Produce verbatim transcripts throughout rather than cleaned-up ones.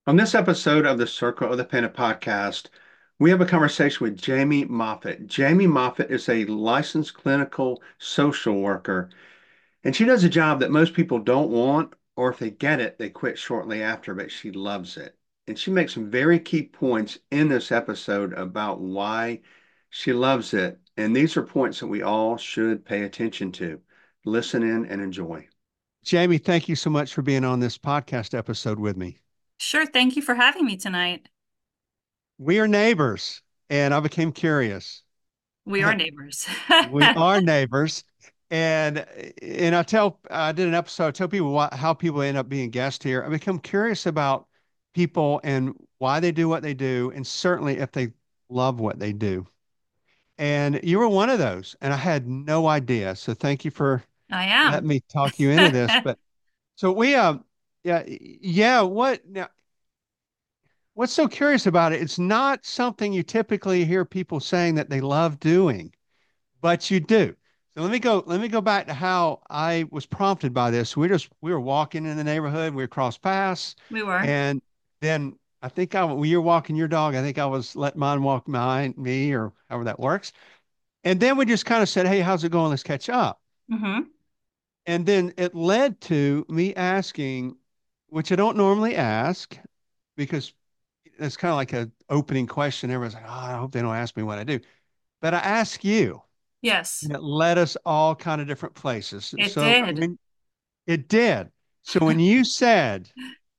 On this episode of the Circle of the Pennant podcast, we have a conversation with Jamie Moffett. Jamie Moffett is a licensed clinical social worker, and she does a job that most people don't want, or if they get it, they quit shortly after, but she loves it. And she makes some very key points in this episode about why she loves it. And these are points that we all should pay attention to. Listen in and enjoy. Jamie, thank you so much for being on this podcast episode with me. Sure. Thank you for having me tonight. We are neighbors, and I became curious. We are neighbors. We are neighbors, and and I tell I did an episode. I tell people what, how people end up being guests here. I become curious about people and why they do what they do, and certainly if they love what they do. And you were one of those, and I had no idea. So thank you for I letting am. me talk you into this. But so we um yeah yeah what now? What's so curious about it? It's not something you typically hear people saying that they love doing, but you do. So let me go, let me go back to how I was prompted by this. We just we were walking in the neighborhood, we crossed paths, We were. and then I think I when you were walking your dog, I think I was letting mine walk behind me or however that works. And then we just kind of said, "Hey, how's it going? Let's catch up." Hmm. And then it led to me asking, which I don't normally ask because it's kind of like an opening question. Everyone's like, "Oh, I hope they don't ask me what I do." But I ask you, Yes, and it led us all kind of different places. it So did. when it did, so when you said,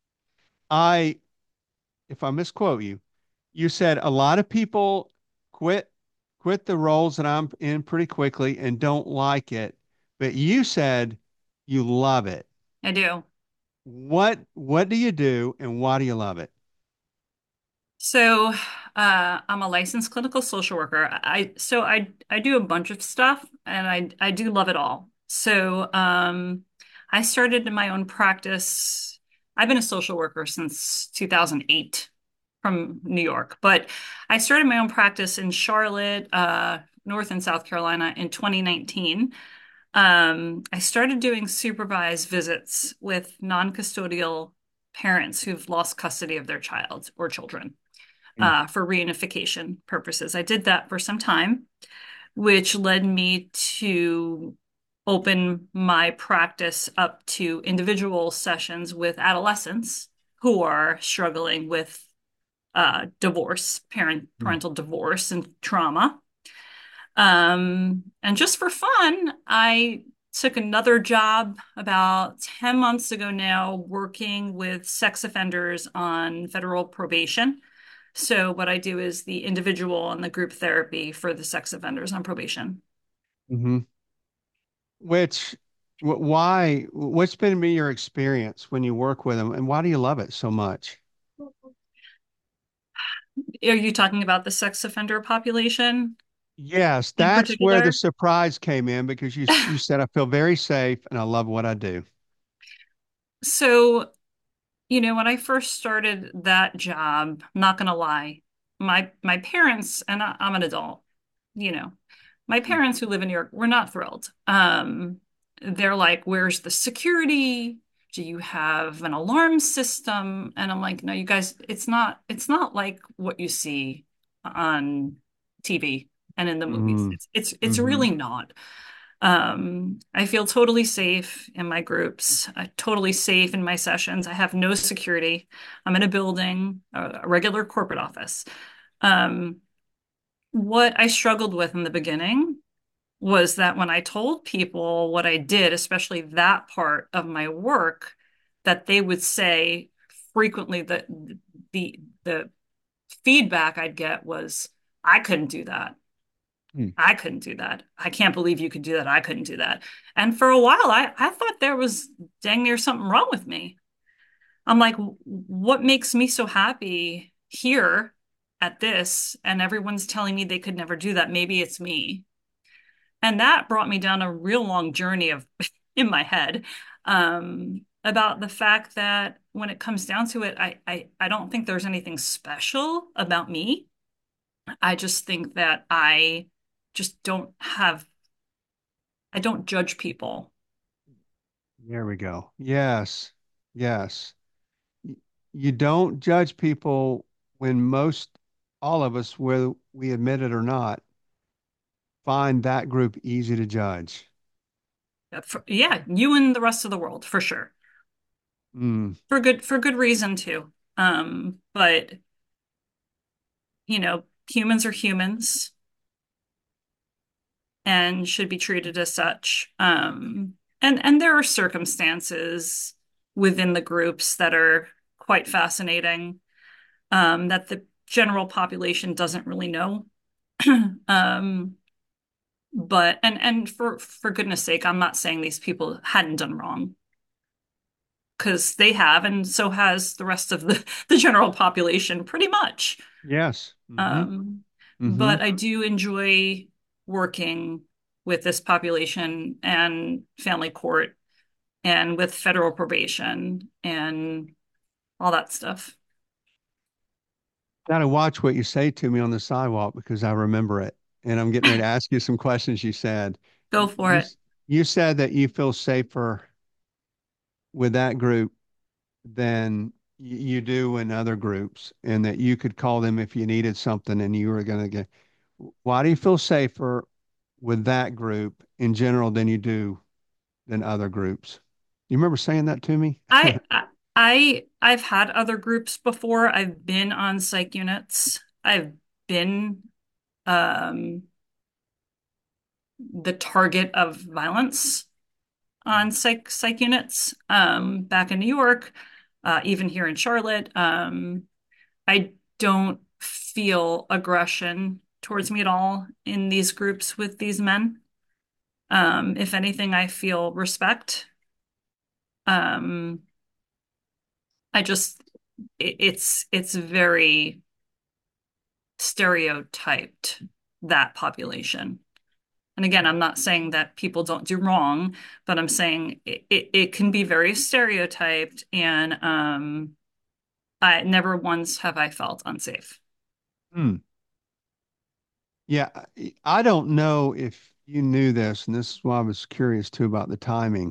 I, if I misquote you, you said a lot of people quit quit the roles that I'm in pretty quickly and don't like it, but you said you love it. I do. What what do you do and why do you love it? So, uh, I'm a licensed clinical social worker. I so I I do a bunch of stuff, and I I do love it all. So, um, I started in my own practice. I've been a social worker since two thousand eight from New York, but I started my own practice in Charlotte, uh, North and South Carolina in twenty nineteen. Um, I started doing supervised visits with non-custodial parents who've lost custody of their child or children Mm. uh, for reunification purposes. I did that for some time, which led me to open my practice up to individual sessions with adolescents who are struggling with uh, divorce, parent Mm. parental divorce and trauma. Um, and just for fun, I took another job about ten months ago now, working with sex offenders on federal probation. So, what I do is the individual and the group therapy for the sex offenders on probation. Mm-hmm. Which, wh- why, what's been your experience when you work with them and why do you love it so much? Are you talking about the sex offender population Yes, in that's where the particular? surprise came in because you s- you said I feel very safe and I love what I do. So, you know, when I first started that job, not gonna lie, my my parents, and I, I'm an adult, you know, my Mm. parents who live in New York were not thrilled. Um, they're like, "Where's the security? Do you have an alarm system?" And I'm like, "No, you guys, it's not it's not like what you see on T V and in the movies. Mm. It's it's it's Mm-hmm. really not." Um, I feel totally safe in my groups. I'm totally safe in my sessions. I have no security. I'm in a building, a, a regular corporate office. Um, what I struggled with in the beginning was that when I told people what I did, especially that part of my work, that they would say frequently that the the feedback I'd get was, I couldn't do that. Mm. I couldn't do that. I can't believe you could do that. I couldn't do that. And for a while, I, I thought there was dang near something wrong with me. I'm like, what makes me so happy here at this? And everyone's telling me they could never do that. Maybe it's me. And that brought me down a real long journey of in my head um, about the fact that when it comes down to it, I, I I don't think there's anything special about me. I just think that I just don't have I don't judge people. There we go. Yes. Yes. Y- you don't judge people when most all of us, whether we admit it or not, find that group easy to judge. Yeah, for- yeah, you and the rest of the world for sure. Mm, For good for good reason too. Um, but you know, humans are humans and should be treated as such. Um, and and there are circumstances within the groups that are quite fascinating, um, that the general population doesn't really know. Um, but and and for for goodness sake, I'm not saying these people hadn't done wrong, because they have, and so has the rest of the the general population, pretty much. yes. Mm-hmm. Um, Mm-hmm. but I do enjoy working with this population and family court and with federal probation and all that stuff. Gotta watch what you say to me on the sidewalk because I remember it. And I'm getting ready to ask you some questions you said. Go for You it. you said that you feel safer with that group than y- you do in other groups, and that you could call them if you needed something and you were going to get. Why do you feel safer with that group in general than you do than other groups? You remember saying that to me? I I I've had other groups before. I've been on psych units. I've been um the target of violence on psych psych units, um, back in New York, uh, even here in Charlotte. Um, I don't feel aggression towards me at all in these groups with these men. Um, if anything, I feel respect. Um, I just it, it's it's very stereotyped, that population. And again, I'm not saying that people don't do wrong, but I'm saying it, it, it can be very stereotyped, and um, I never once have I felt unsafe. Hmm. Yeah, I I don't know if you knew this, and this is why I was curious too about the timing.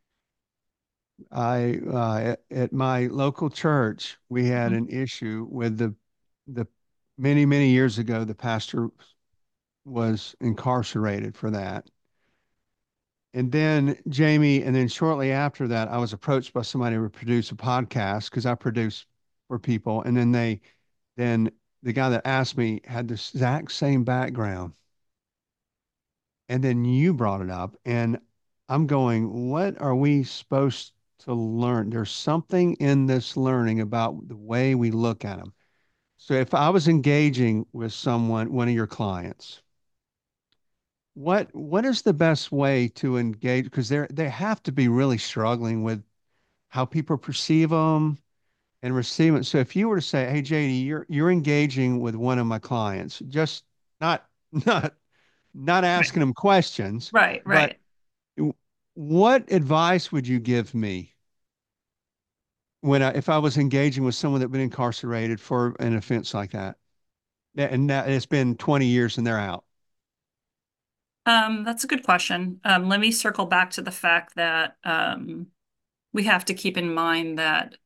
I uh, at, at my local church, we had Mhm. an issue with the the many many years ago. The pastor was incarcerated for that, and then Jamie, and then shortly after that, I was approached by somebody to produce a podcast because I produce for people, and then they then the guy that asked me had the exact same background, and then you brought it up, and I'm going, what are we supposed to learn? There's something in this learning about the way we look at them. So if I was engaging with someone, one of your clients, what what is the best way to engage? Because they're they have to be really struggling with how people perceive them and receive it. So if you were to say, "Hey, J D, you're you're engaging with one of my clients," just not not not Right, asking them questions, right, but right. what advice would you give me when I, if I was engaging with someone that had been incarcerated for an offense like that? And that it's been twenty years and they're out. Um, that's a good question. Um, let me circle back to the fact that um, we have to keep in mind that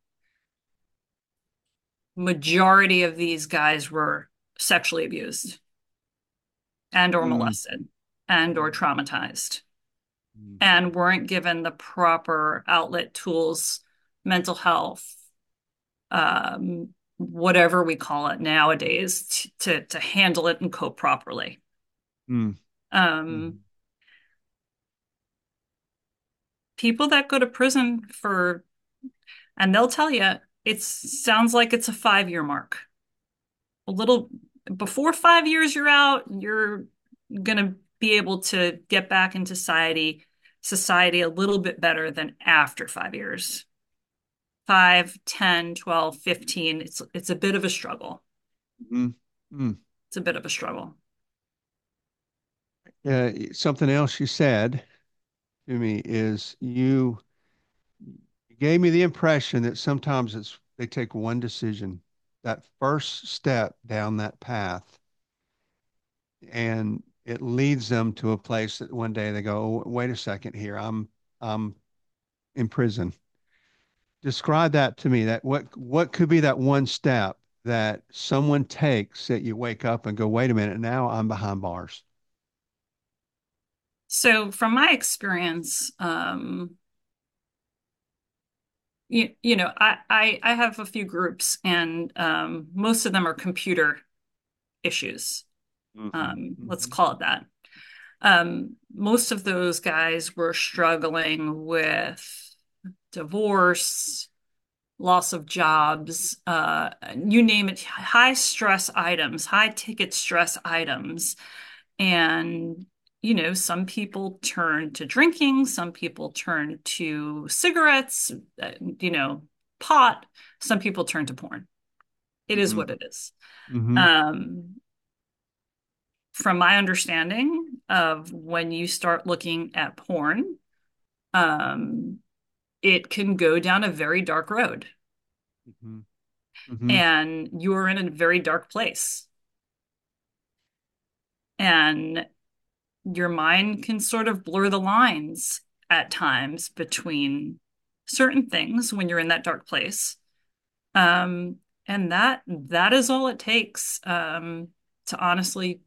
majority of these guys were sexually abused and or Mm, molested and or mm, traumatized, mm, and weren't given the proper outlet tools, mental health, um, whatever we call it nowadays, t- to to handle it and cope properly. mm, Um, mm, People that go to prison for, and they'll tell you it sounds like it's a five year mark. A little before five years you're out, you're gonna be able to get back into society society a little bit better than after five years. Five, ten, twelve, fifteen. It's it's a bit of a struggle. mm, mm. It's a bit of a struggle. Uh, something else you said to me is you, you gave me the impression that sometimes it's they take one decision, that first step down that path, and it leads them to a place that one day they go, oh, wait a second here, I'm I'm in prison. Describe that to me. That what what could be that one step that someone takes that you wake up and go, wait a minute, now I'm behind bars. So from my experience, um, you, you know, I, I I have a few groups, and um, most of them are computer issues. Hmm. Um, let's Hmm. call it that. Um, most of those guys were struggling with divorce, loss of jobs, uh, you name it, high stress items, high ticket stress items. And, you know, some people turn to drinking, some people turn to cigarettes, uh, you know, pot, some people turn to porn. It is Hmm. what it is. Hmm. Um, from my understanding of when you start looking at porn, um, it can go down a very dark road Hmm. Hmm. and you're in a very dark place. And your mind can sort of blur the lines at times between certain things when you're in that dark place. Um, and that that is all it takes um, to honestly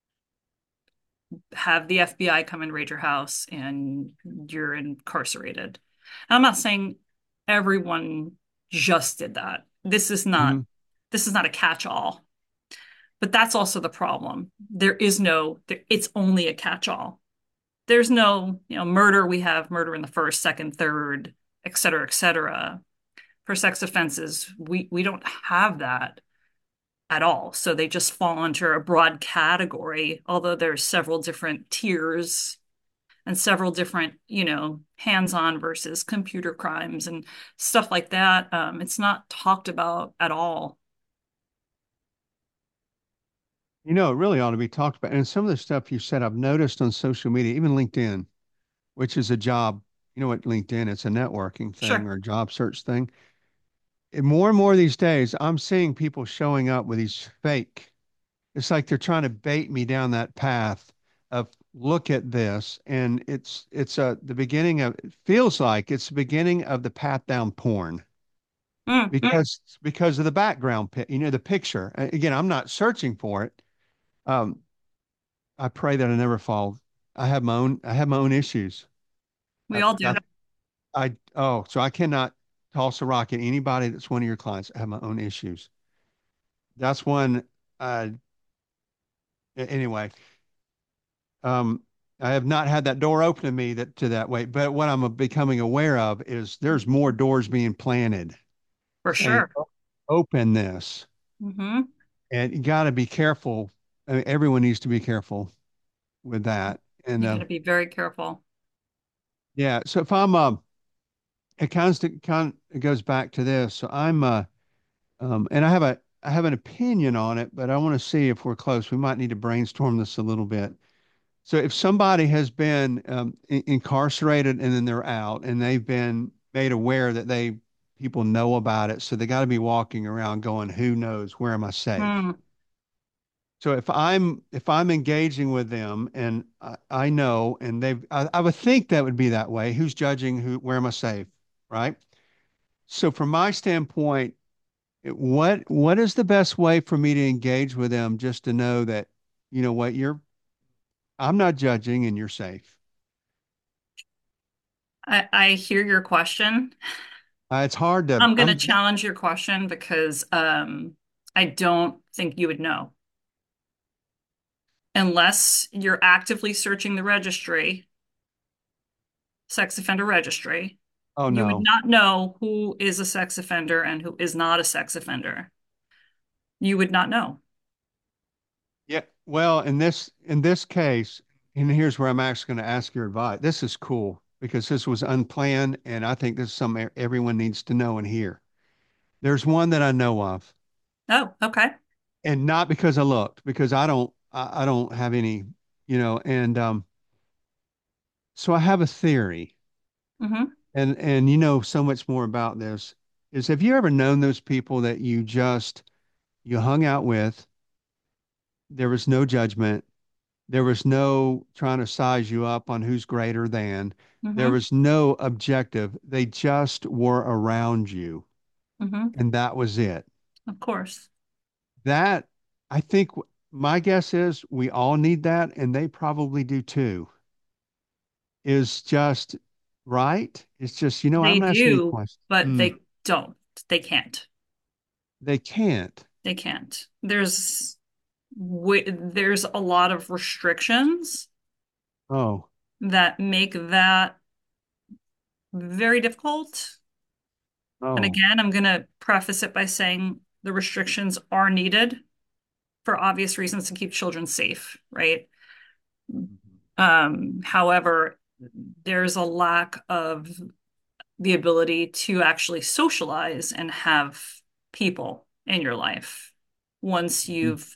have the F B I come and raid your house and you're incarcerated. I'm not saying everyone just did that. This is not Hmm. this is not a catch-all. But that's also the problem. There is no, there, it's only a catch-all. There's no, you know, murder. We have murder in the first, second, third, et cetera, et cetera. For sex offenses, we we don't have that at all. So they just fall under a broad category, although there's several different tiers and several different, you know, hands-on versus computer crimes and stuff like that. Um, it's not talked about at all. You know, it really ought to be talked about. And some of the stuff you said, I've noticed on social media, even LinkedIn, which is a job. You know what LinkedIn? It's a networking thing Sure. or a job search thing. And more and more these days, I'm seeing people showing up with these fake. It's like they're trying to bait me down that path of look at this, and it's it's uh, the beginning of. It feels like it's the beginning of the path down porn Mm, because because of the background, pi- you know, the picture. A- Again, I'm not searching for it. Um, I pray that I never fall. I have my own. I have my own issues. we I, all do. I, I oh, so I cannot toss a rock at anybody that's one of your clients. I have my own issues. That's one. Uh, a- anyway, um, I have not had that door open to me that to that way. But what I'm becoming aware of is there's more doors being planted For saying, sure. "O- open this. Hmm. And you got to be careful. I mean, everyone needs to be careful with that. And You got uh, to be very careful. yeah, so if I'm, uh, it kind of, kind of goes back to this. So I'm, uh, um, and I have a, I have an opinion on it, but I want to see if we're close. We might need to brainstorm this a little bit. So if somebody has been um, in- incarcerated and then they're out and they've been made aware that they people know about it, so they got to be walking around going, "Who knows? Where am I safe?" Hmm. So if I'm if I'm engaging with them and I, I know and they've I, I would think that would be that way. Who's judging who? Where am I safe? Right. So from my standpoint, it- what what is the best way for me to engage with them just to know that you know what you're I'm not judging and you're safe. I, I hear your question. Uh, it's hard to. I'm going to I'm. challenge your question because um, I don't think you would know unless you're actively searching the registry, sex offender registry. Oh You would no. not know who is a sex offender and who is not a sex offender. You would not know. Yeah. Well, in this in this case, and here's where I'm actually going to ask your advice. This is cool because this was unplanned, and I think this is something everyone needs to know and hear. There's one that I know of, Oh, okay. and not because I looked, because I don't I, I don't have any, you know, and um, so I have a theory, Hmm. and and you know so much more about this. Is have you ever known those people that you just you hung out with? There was no judgment. There was no trying to size you up on who's greater than. There Mm-hmm. was no objective. They just were around you, Mm-hmm. and that was it. Of course. That, I think, my guess is we all need that, and they probably do too. Is just right. It's just, you know, They I'm not asking you a do, question. but Mm, they don't. They can't. they can't. They can't. There's wi- there's a lot of restrictions Oh, that make that very difficult. And oh. again, I'm going to preface it by saying the restrictions are needed for obvious reasons to keep children safe, right? Um, however, there's a lack of the ability to actually socialize and have people in your life once Mhm. you've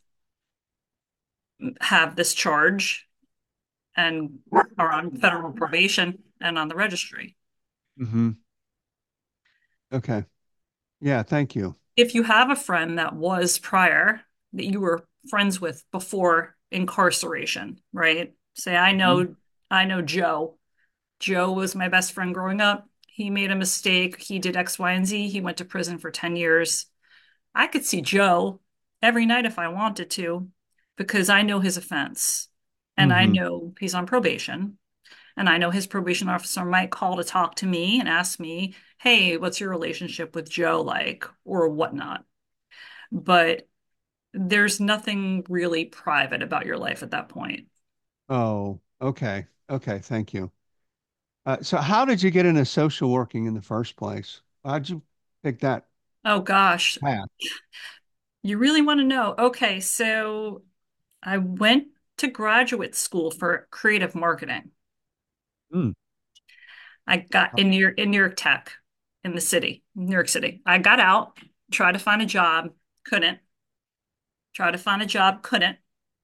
have this charge and are on federal probation and on the registry. Hmm. Okay. Yeah, thank you. If you have a friend that was prior that you were friends with before incarceration, right? Say, I Hmm. know, I know Joe. Joe was my best friend growing up. He made a mistake. He did X, Y, and Z. He went to prison for ten years. I could see Joe every night if I wanted to because I know his offense and I Hmm. know he's on probation. And I know his probation officer might call to talk to me and ask me, hey, what's your relationship with Joe like, or whatnot. But there's nothing really private about your life at that point. Oh, okay. Okay, thank you. Uh, so how did you get into social working in the first place? How'd you pick that Oh gosh, path? you really want to know? Okay, so I went to graduate school for creative marketing. Mm. I got in New York, in New York Tech in the city, New York City. I got out, tried to find a job, couldn't. Tried to find a job, couldn't.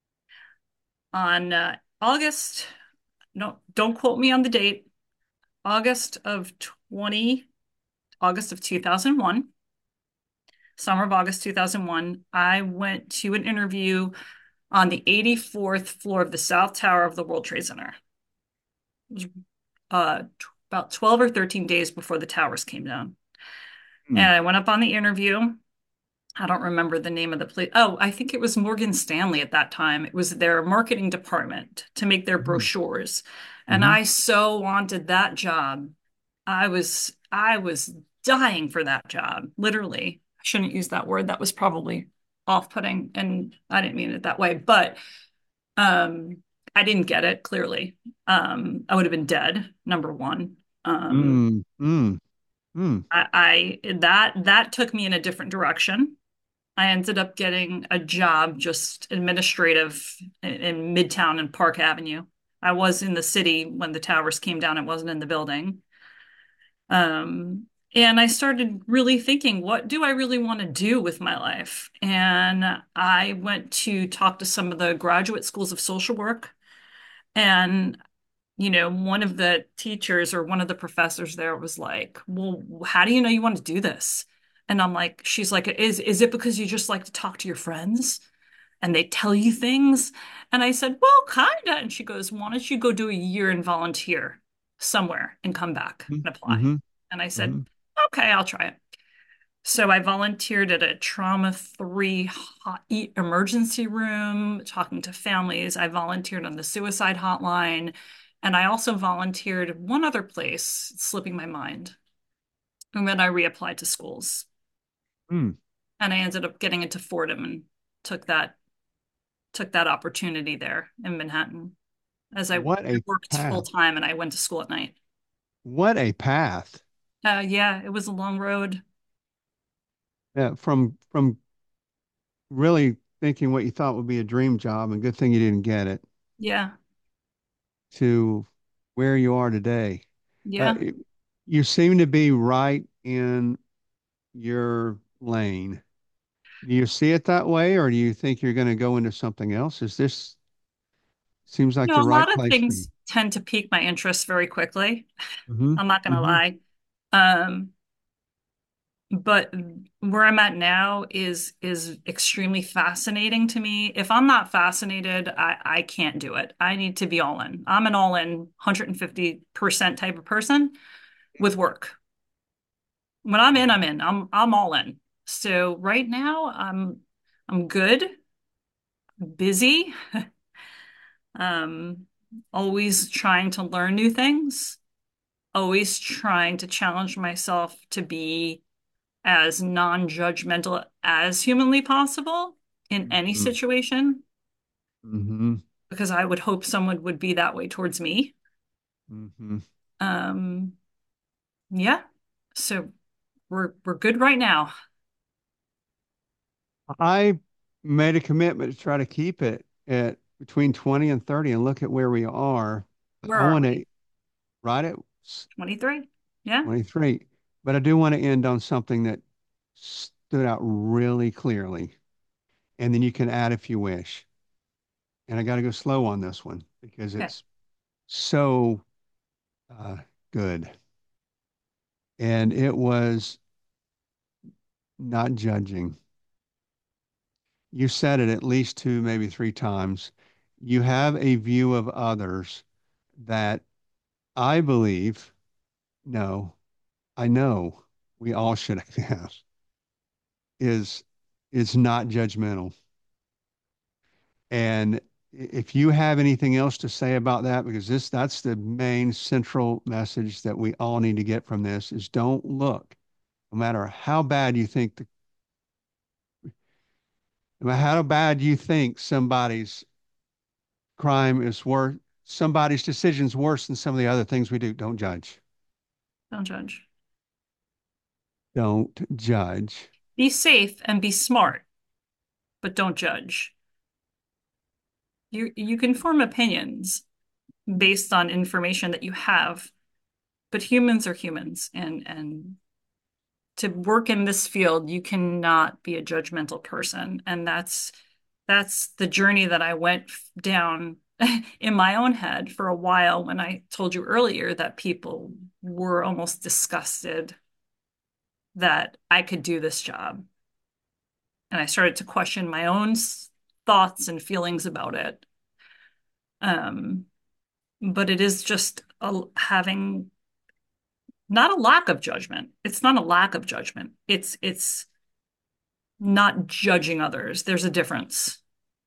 On uh, August, no, don't quote me on the date, August of twenty, August of two thousand one, summer of August two thousand one, I went to an interview on the eighty-fourth floor of the South Tower of the World Trade Center. It was uh, t- about twelve or thirteen days before the towers came down. Mm. And I went up on the interview. I don't remember the name of the place. Oh, I think it was Morgan Stanley at that time. It was their marketing department to make their Mm. brochures. And Hmm. I so wanted that job. I was I was dying for that job, literally. I shouldn't use that word. That was probably off-putting, and I didn't mean it that way. But um, I didn't get it, clearly. Um, I would have been dead, number one. Um, Mm. Mm. Mm. I, I that that took me in a different direction. I ended up getting a job just administrative in, in Midtown and Park Avenue. I was in the city when the towers came down. It wasn't in the building. Um, and I started really thinking, what do I really want to do with my life? And I went to talk to some of the graduate schools of social work. And, you know, one of the teachers or one of the professors there was like, well, how do you know you want to do this? And I'm like, she's like, is is it because you just like to talk to your friends and they tell you things? And I said, well, kinda. And she goes, why don't you go do a year and volunteer somewhere and come back Mm. and apply? Hmm. And I said, Hmm. okay, I'll try it. So I volunteered at a trauma-free hot emergency room, talking to families. I volunteered on the suicide hotline, and I also volunteered at one other place, it's slipping my mind. And then I reapplied to schools, Mm. and I ended up getting into Fordham and took that took that opportunity there in Manhattan as I What a worked full path. time and I went to school at night. What a path. Uh, yeah, it was a long road. Yeah, from from really thinking what you thought would be a dream job, and good thing you didn't get it, Yeah, to where you are today. Uh, yeah. it- you seem to be right in your lane. Do you see it that way, or do you think you're going to go into something else? Is this seems You like know, the a right lot of place for you? things tend to pique my interest very quickly. Hmm. I'm not gonna Hmm. lie. Um, but where I'm at now is is extremely fascinating to me. If I'm not fascinated, I I can't do it. I need to be all in. I'm an all in one hundred fifty percent type of person with work. When I'm in, I'm in. I'm I'm all in. So right now, I'm I'm good, busy, um, always trying to learn new things, always trying to challenge myself to be as non-judgmental as humanly possible in any Mhm. situation, Hmm. because I would hope someone would be that way towards me. Hmm. Um, yeah. So we're we're good right now. I made a commitment to try to keep it at between twenty and thirty and look at where we are. Where I are want we? to write it twenty-three? Yeah. twenty-three, but I do want to end on something that stood out really clearly. And then you can add if you wish. And I got to go slow on this one because Okay. it's so uh, good. And it was not judging. You said it at least two, maybe three times. You have a view of others that I believe, no, I know we all should have, is is not judgmental. And if you have anything else to say about that, because this that's the main central message that we all need to get from this is don't look, no matter how bad you think the, no matter how bad you think somebody's crime is worse, somebody's decision is worse than some of the other things we do. Don't judge. Don't judge. Don't judge. Be safe and be smart, but don't judge. You you can form opinions based on information that you have, but humans are humans, and and to work in this field, you cannot be a judgmental person. And that's that's the journey that I went down in my own head for a while when I told you earlier that people were almost disgusted that I could do this job. And I started to question my own thoughts and feelings about it. Um, but it is just a, having not a lack of judgment. It's not a lack of judgment. It's it's not judging others. There's a difference.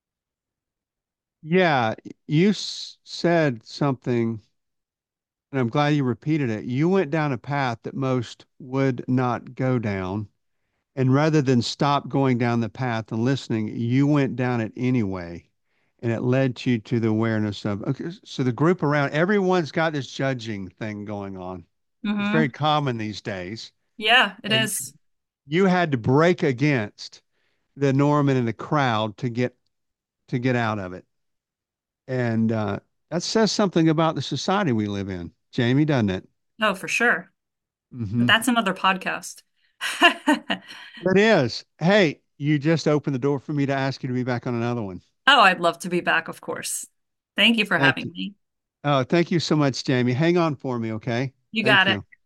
Yeah, you s- said something, and I'm glad you repeated it. You went down a path that most would not go down. And rather than stop going down the path and listening, you went down it anyway. And it led you to the awareness of, okay, so the group around, everyone's got this judging thing going on. It's very Hmm. common these days. Yeah, it And is. you had to break against the norm and in the crowd to get to get out of it. And uh, that says something about the society we live in, Jamie, doesn't it? Oh, for sure. But Hmm. that's another podcast. It is. Hey, you just opened the door for me to ask you to be back on another one. Oh, I'd love to be back, of course. Thank you for Thank having you. me. Oh, thank you so much, Jamie. Hang on for me, okay? You Thank got it. you.